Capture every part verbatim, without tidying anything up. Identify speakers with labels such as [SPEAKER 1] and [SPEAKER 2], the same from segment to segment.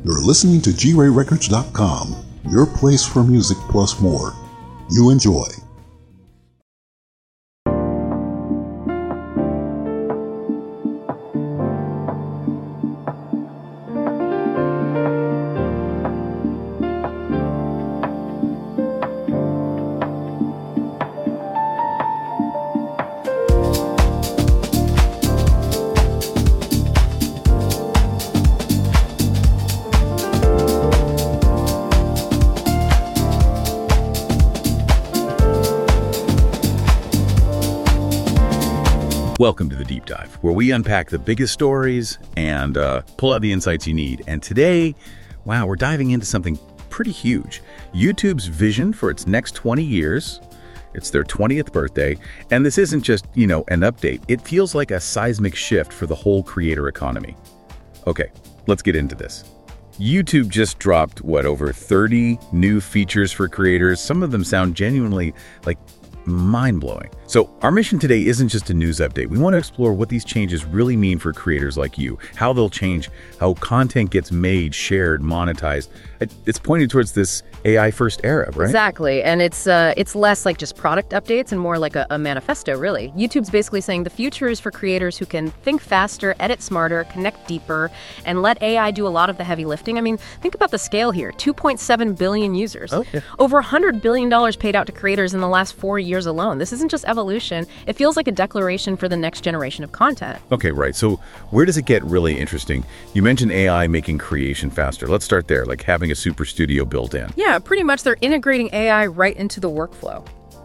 [SPEAKER 1] You're listening to G Ray Records dot com, your place for music plus more. You enjoy.
[SPEAKER 2] Welcome to The Deep Dive, where we unpack the biggest stories and uh, pull out the insights you need. And today, wow, we're diving into something pretty huge. YouTube's vision for its next twenty years. It's their twentieth birthday. And this isn't just, you know, an update. It feels like a seismic shift for the whole creator economy. Okay, let's get into this. YouTube just dropped, what, over thirty new features for creators. Some of them sound genuinely like mind-blowing. So our mission today isn't just a news update. We want to explore what these changes really mean for creators like you, how they'll change how content gets made, shared, monetized. It's pointing towards this A I-first era, right?
[SPEAKER 3] Exactly. And it's uh, it's less like just product updates and more like a, a manifesto, really. YouTube's basically saying the future is for creators who can think faster, edit smarter, connect deeper, and let A I do a lot of the heavy lifting. I mean, think about the scale here. two point seven billion users.
[SPEAKER 2] Oh, yeah.
[SPEAKER 3] Over one hundred billion dollars paid out to creators in the last four years alone. This isn't just evolution. It feels like a declaration for the next generation of content.
[SPEAKER 2] Okay, right. So where does it get really interesting? You mentioned A I making creation faster. Let's start there, like having a super studio built in.
[SPEAKER 3] Yeah, pretty much they're integrating A I right into the workflow.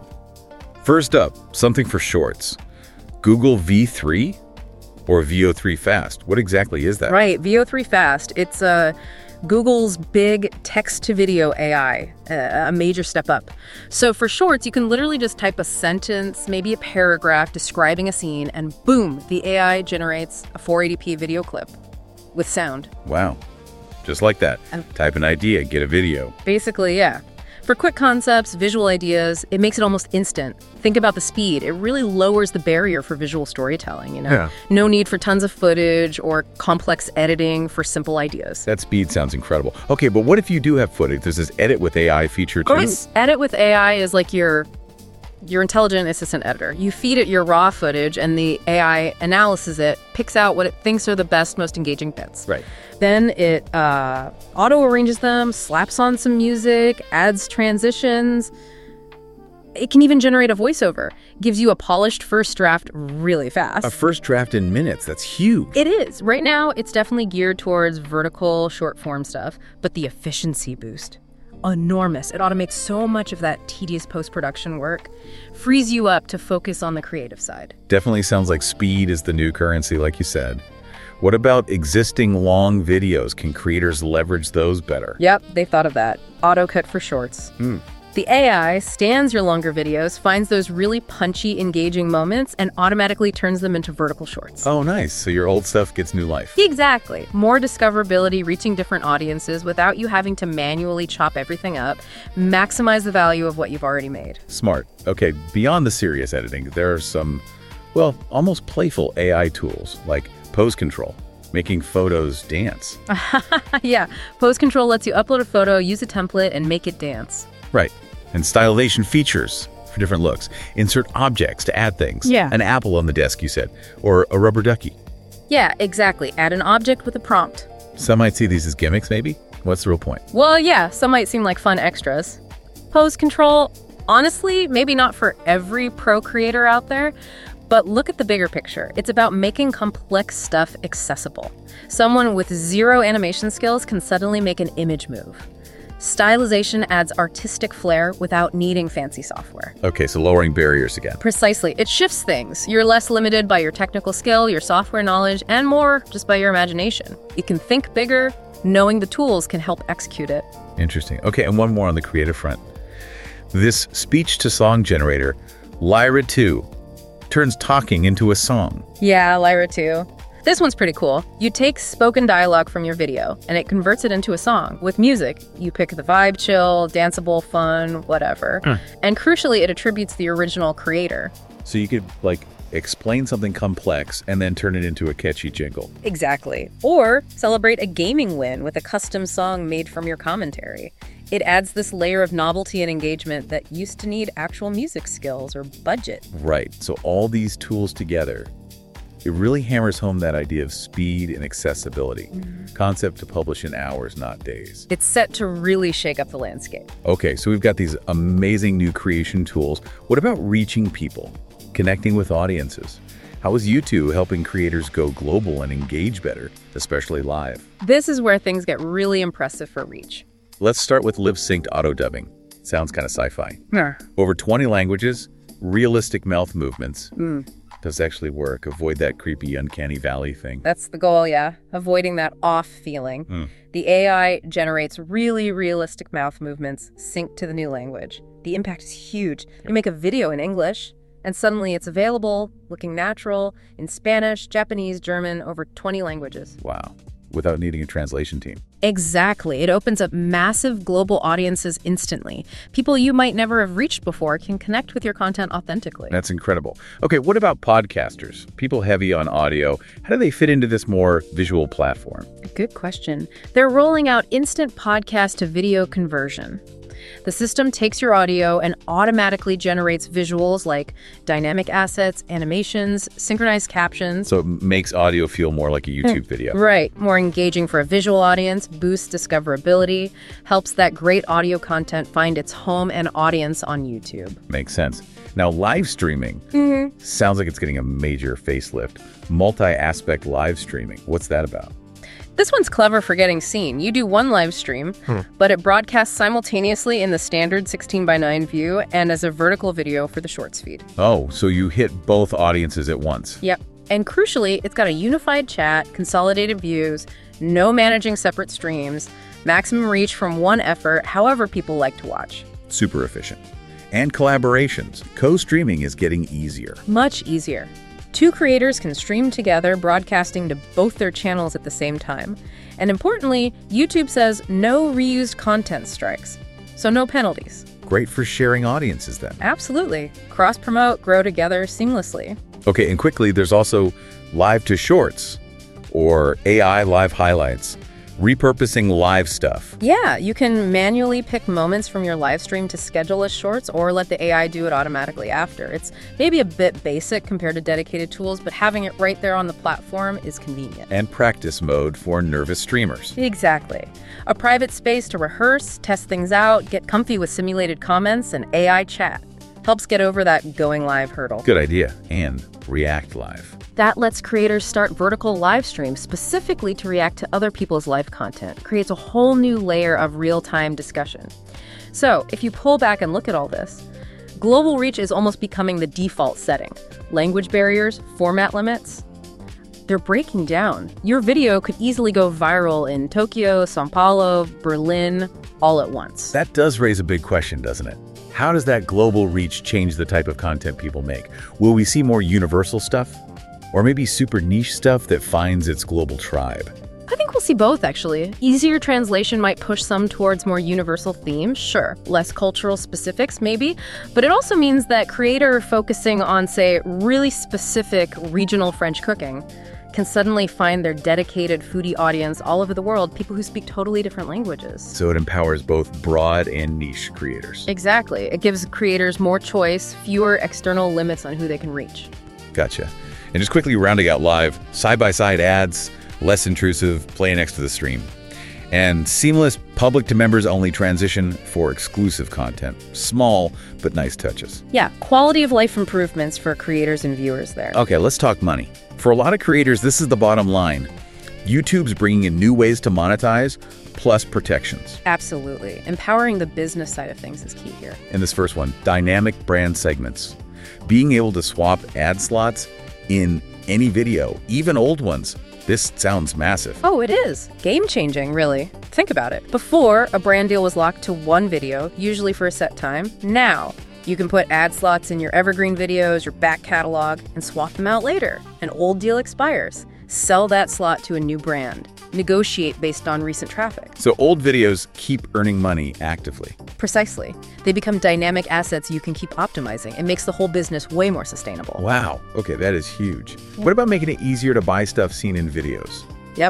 [SPEAKER 2] First up, something for shorts. Google V three or V O three Fast? What exactly is that?
[SPEAKER 3] Right, V O three Fast. It's uh, Google's big text-to-video A I, uh, a major step up. So for shorts, you can literally just type a sentence, maybe a paragraph describing a scene, and boom, the A I generates a four eighty p video clip with sound.
[SPEAKER 2] Wow. Just like that.
[SPEAKER 3] Um,
[SPEAKER 2] Type an idea, get a video.
[SPEAKER 3] Basically, yeah. For quick concepts, visual ideas, it makes it almost instant. Think about the speed. It really lowers the barrier for visual storytelling, you know?
[SPEAKER 2] Yeah.
[SPEAKER 3] No need for tons of footage or complex editing for simple ideas.
[SPEAKER 2] That speed sounds incredible. Okay, but what if you do have footage? There's this edit with A I feature too.
[SPEAKER 3] This edit with A I is like your your intelligent assistant editor. You feed it your raw footage and the A I analyzes it, picks out what it thinks are the best, most engaging bits.
[SPEAKER 2] Right.
[SPEAKER 3] Then it uh, auto-arranges them, slaps on some music, adds transitions. It can even generate a voiceover. Gives you a polished first draft really fast.
[SPEAKER 2] A first draft in minutes. That's huge.
[SPEAKER 3] It is. Right now, it's definitely geared towards vertical, short-form stuff, but the efficiency boost, enormous. It automates so much of that tedious post-production work, frees you up to focus on the creative side.
[SPEAKER 2] Definitely sounds like speed is the new currency, like you said. What about existing long videos? Can creators leverage those better?
[SPEAKER 3] Yep, they thought of that. Auto-cut for shorts.
[SPEAKER 2] Hmm.
[SPEAKER 3] The A I scans your longer videos, finds those really punchy, engaging moments, and automatically turns them into vertical shorts.
[SPEAKER 2] Oh, nice. So your old stuff gets new life.
[SPEAKER 3] Exactly. More discoverability, reaching different audiences without you having to manually chop everything up. Maximize the value of what you've already made.
[SPEAKER 2] Smart. Okay, beyond the serious editing, there are some, well, almost playful A I tools like pose control, making photos dance.
[SPEAKER 3] Yeah, pose control lets you upload a photo, use a template, and make it dance.
[SPEAKER 2] Right. And stylization features for different looks. Insert objects to add things.
[SPEAKER 3] Yeah.
[SPEAKER 2] An apple on the desk, you said, or a rubber ducky.
[SPEAKER 3] Yeah, exactly. Add an object with a prompt.
[SPEAKER 2] Some might see these as gimmicks, maybe? What's the real point?
[SPEAKER 3] Well, yeah, some might seem like fun extras. Pose control, honestly, maybe not for every pro creator out there, but look at the bigger picture. It's about making complex stuff accessible. Someone with zero animation skills can suddenly make an image move. Stylization adds artistic flair without needing fancy software.
[SPEAKER 2] Okay, so lowering barriers again.
[SPEAKER 3] Precisely. It shifts things. You're less limited by your technical skill, your software knowledge, and more just by your imagination. You can think bigger, knowing the tools can help execute it.
[SPEAKER 2] Interesting. Okay, and one more on the creative front. This speech-to-song generator, Lyra two, turns talking into a song.
[SPEAKER 3] Yeah, Lyra two. This one's pretty cool. You take spoken dialogue from your video, and it converts it into a song. With music, you pick the vibe, chill, danceable, fun, whatever.
[SPEAKER 2] Huh.
[SPEAKER 3] And crucially, it attributes the original creator.
[SPEAKER 2] So you could, like, explain something complex and then turn it into a catchy jingle.
[SPEAKER 3] Exactly. Or celebrate a gaming win with a custom song made from your commentary. It adds this layer of novelty and engagement that used to need actual music skills or budget.
[SPEAKER 2] Right. So all these tools together, it really hammers home that idea of speed and accessibility. Mm-hmm. Concept to publish in hours, not days.
[SPEAKER 3] It's set to really shake up the landscape.
[SPEAKER 2] Okay, so we've got these amazing new creation tools. What about reaching people, connecting with audiences? How is YouTube helping creators go global and engage better, especially live?
[SPEAKER 3] This is where things get really impressive for reach.
[SPEAKER 2] Let's start with lip-synced auto-dubbing. Sounds kind of sci-fi.
[SPEAKER 3] Yeah.
[SPEAKER 2] Over twenty languages, realistic mouth movements.
[SPEAKER 3] Mm.
[SPEAKER 2] Does actually work. Avoid that creepy uncanny valley thing.
[SPEAKER 3] That's the goal, yeah. Avoiding that off feeling. Mm. The A I generates really realistic mouth movements synced to the new language. The impact is huge. You make a video in English, and suddenly it's available, looking natural, in Spanish, Japanese, German, over twenty languages.
[SPEAKER 2] Wow. Without needing a translation team.
[SPEAKER 3] Exactly. It opens up massive global audiences instantly. People you might never have reached before can connect with your content authentically.
[SPEAKER 2] That's incredible. Okay, what about podcasters? People heavy on audio. How do they fit into this more visual platform?
[SPEAKER 3] Good question. They're rolling out instant podcast to video conversion. The system takes your audio and automatically generates visuals like dynamic assets, animations, synchronized captions.
[SPEAKER 2] So it makes audio feel more like a YouTube video.
[SPEAKER 3] Right. More engaging for a visual audience, boosts discoverability, helps that great audio content find its home and audience on YouTube.
[SPEAKER 2] Makes sense. Now, live streaming
[SPEAKER 3] Mm-hmm.
[SPEAKER 2] sounds like it's getting a major facelift. Multi-aspect live streaming. What's that about?
[SPEAKER 3] This one's clever for getting seen. You do one live stream, hmm. but it broadcasts simultaneously in the standard sixteen by nine view and as a vertical video for the Shorts feed.
[SPEAKER 2] Oh, so you hit both audiences at once.
[SPEAKER 3] Yep. And crucially, it's got a unified chat, consolidated views, no managing separate streams, maximum reach from one effort, however people like to watch.
[SPEAKER 2] Super efficient. And collaborations. Co-streaming is getting easier.
[SPEAKER 3] Much easier. Two creators can stream together, broadcasting to both their channels at the same time. And importantly, YouTube says no reused content strikes, so no penalties.
[SPEAKER 2] Great for sharing audiences then.
[SPEAKER 3] Absolutely. Cross-promote, grow together seamlessly.
[SPEAKER 2] Okay, and quickly, there's also live to shorts or A I live highlights. Repurposing live stuff.
[SPEAKER 3] Yeah, you can manually pick moments from your live stream to schedule as shorts or let the A I do it automatically after. It's maybe a bit basic compared to dedicated tools, but having it right there on the platform is convenient.
[SPEAKER 2] And practice mode for nervous streamers.
[SPEAKER 3] Exactly. A private space to rehearse, test things out, get comfy with simulated comments and A I chat. Helps get over that going live hurdle.
[SPEAKER 2] Good idea. And React Live.
[SPEAKER 3] That lets creators start vertical live streams specifically to react to other people's live content. Creates a whole new layer of real-time discussion. So, if you pull back and look at all this, global reach is almost becoming the default setting. Language barriers, format limits, they're breaking down. Your video could easily go viral in Tokyo, Sao Paulo, Berlin, all at once.
[SPEAKER 2] That does raise a big question, doesn't it? How does that global reach change the type of content people make? Will we see more universal stuff? Or maybe super niche stuff that finds its global tribe?
[SPEAKER 3] I think we'll see both, actually. Easier translation might push some towards more universal themes, sure. Less cultural specifics, maybe. But it also means that creator focusing on, say, really specific regional French cooking can suddenly find their dedicated foodie audience all over the world, people who speak totally different languages.
[SPEAKER 2] So it empowers both broad and niche creators.
[SPEAKER 3] Exactly. It gives creators more choice, fewer external limits on who they can reach.
[SPEAKER 2] Gotcha. And just quickly rounding out live, side-by-side ads, less intrusive, play next to the stream. And seamless public-to-members-only transition for exclusive content. Small, but nice touches.
[SPEAKER 3] Yeah, quality of life improvements for creators and viewers there.
[SPEAKER 2] Okay, let's talk money. For a lot of creators, this is the bottom line. YouTube's bringing in new ways to monetize, plus protections.
[SPEAKER 3] Absolutely. Empowering the business side of things is key here.
[SPEAKER 2] And this first one, dynamic brand segments. Being able to swap ad slots in any video, even old ones. This sounds massive.
[SPEAKER 3] Oh, it is. Game-changing, really. Think about it. Before, a brand deal was locked to one video, usually for a set time. Now, you can put ad slots in your evergreen videos, your back catalog, and swap them out later. An old deal expires. Sell that slot to a new brand. Negotiate based on recent traffic.
[SPEAKER 2] So old videos keep earning money actively.
[SPEAKER 3] Precisely. They become dynamic assets you can keep optimizing. It makes the whole business way more sustainable.
[SPEAKER 2] Wow. Okay, that is huge. What about making it easier to buy stuff seen in videos?
[SPEAKER 3] Yep.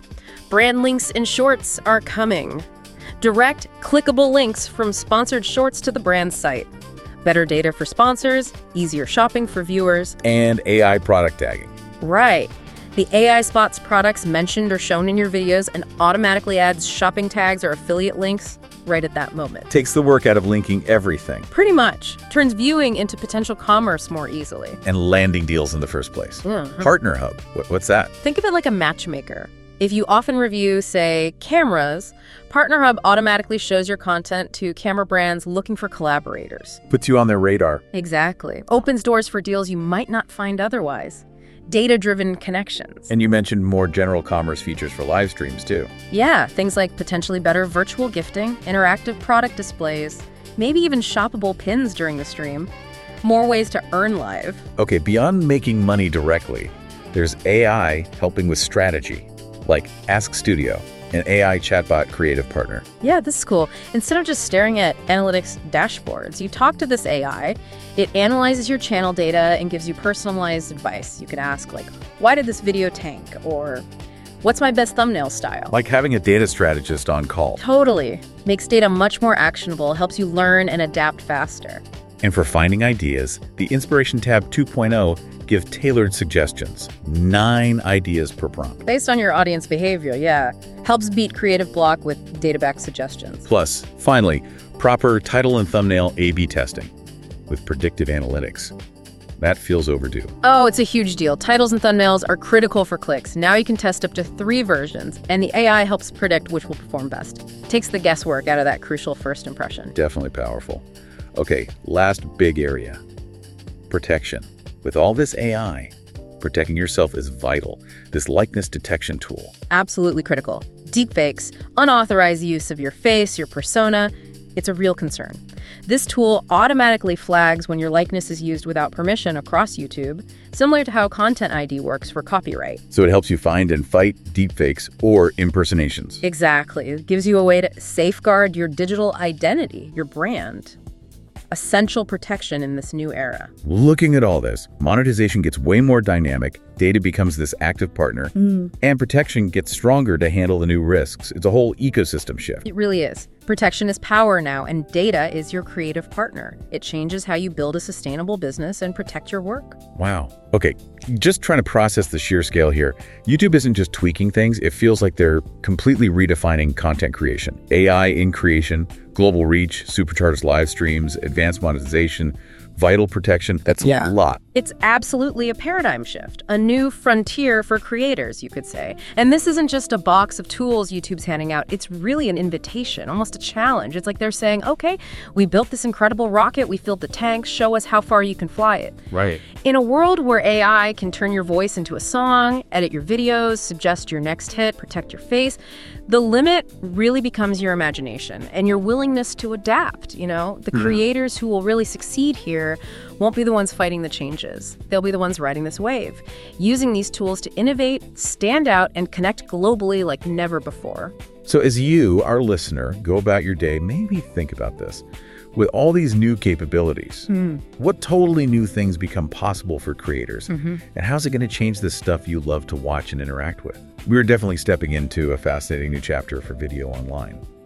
[SPEAKER 3] Brand links in Shorts are coming. Direct, clickable links from sponsored Shorts to the brand site. Better data for sponsors, easier shopping for viewers.
[SPEAKER 2] And A I product tagging.
[SPEAKER 3] Right. The A I spots products mentioned or shown in your videos and automatically adds shopping tags or affiliate links right at that moment.
[SPEAKER 2] Takes the work out of linking everything.
[SPEAKER 3] Pretty much. Turns viewing into potential commerce more easily.
[SPEAKER 2] And landing deals in the first place.
[SPEAKER 3] Mm-hmm.
[SPEAKER 2] Partner Hub. What, what's that?
[SPEAKER 3] Think of it like a matchmaker. If you often review, say, cameras, Partner Hub automatically shows your content to camera brands looking for collaborators.
[SPEAKER 2] Puts you on their radar.
[SPEAKER 3] Exactly. Opens doors for deals you might not find otherwise. Data-driven connections.
[SPEAKER 2] And you mentioned more general commerce features for live streams, too.
[SPEAKER 3] Yeah, things like potentially better virtual gifting, interactive product displays, maybe even shoppable pins during the stream. More ways to earn live.
[SPEAKER 2] Okay, beyond making money directly, there's A I helping with strategy, like Ask Studio, an A I chatbot creative partner.
[SPEAKER 3] Yeah, this is cool. Instead of just staring at analytics dashboards, you talk to this A I. It analyzes your channel data and gives you personalized advice. You can ask, like, why did this video tank? Or what's my best thumbnail style?
[SPEAKER 2] Like having a data strategist on call.
[SPEAKER 3] Totally. Makes data much more actionable, helps you learn and adapt faster.
[SPEAKER 2] And for finding ideas, the Inspiration Tab two point oh give tailored suggestions. Nine ideas per prompt.
[SPEAKER 3] Based on your audience behavior, yeah. Helps beat creative block with data-backed suggestions.
[SPEAKER 2] Plus, finally, proper title and thumbnail A B testing with predictive analytics. That feels overdue.
[SPEAKER 3] Oh, it's a huge deal. Titles and thumbnails are critical for clicks. Now you can test up to three versions, and the A I helps predict which will perform best. Takes the guesswork out of that crucial first impression.
[SPEAKER 2] Definitely powerful. Okay, last big area. Protection. With all this A I, protecting yourself is vital. This likeness detection tool.
[SPEAKER 3] Absolutely critical. Deepfakes, unauthorized use of your face, your persona, it's a real concern. This tool automatically flags when your likeness is used without permission across YouTube, similar to how Content I D works for copyright.
[SPEAKER 2] So it helps you find and fight deepfakes or impersonations.
[SPEAKER 3] Exactly. It gives you a way to safeguard your digital identity, your brand. Essential protection in this new era.
[SPEAKER 2] Looking at all this, monetization gets way more dynamic, data becomes this active partner, mm. and protection gets stronger to handle the new risks. It's a whole ecosystem shift.
[SPEAKER 3] It really is. Protection is power now, and data is your creative partner. It changes how you build a sustainable business and protect your work.
[SPEAKER 2] Wow. Okay, just trying to process the sheer scale here. YouTube isn't just tweaking things, it feels like they're completely redefining content creation. A I in creation, global reach, supercharged live streams, advanced monetization, vital protection. That's
[SPEAKER 3] yeah.
[SPEAKER 2] a lot.
[SPEAKER 3] It's absolutely a paradigm shift, a new frontier for creators, you could say. And this isn't just a box of tools YouTube's handing out. It's really an invitation, almost a challenge. It's like they're saying, okay, we built this incredible rocket, we filled the tanks, show us how far you can fly it.
[SPEAKER 2] Right.
[SPEAKER 3] In a world where A I can turn your voice into a song, edit your videos, suggest your next hit, protect your face, the limit really becomes your imagination and your willingness to adapt, you know? The mm. creators who will really succeed here won't be the ones fighting the changes. They'll be the ones riding this wave, using these tools to innovate, stand out, and connect globally like never before.
[SPEAKER 2] So as you, our listener, go about your day, maybe think about this. With all these new capabilities, mm. what totally new things become possible for creators? Mm-hmm. And how's it going to change the stuff you love to watch and interact with? We're definitely stepping into a fascinating new chapter for video online.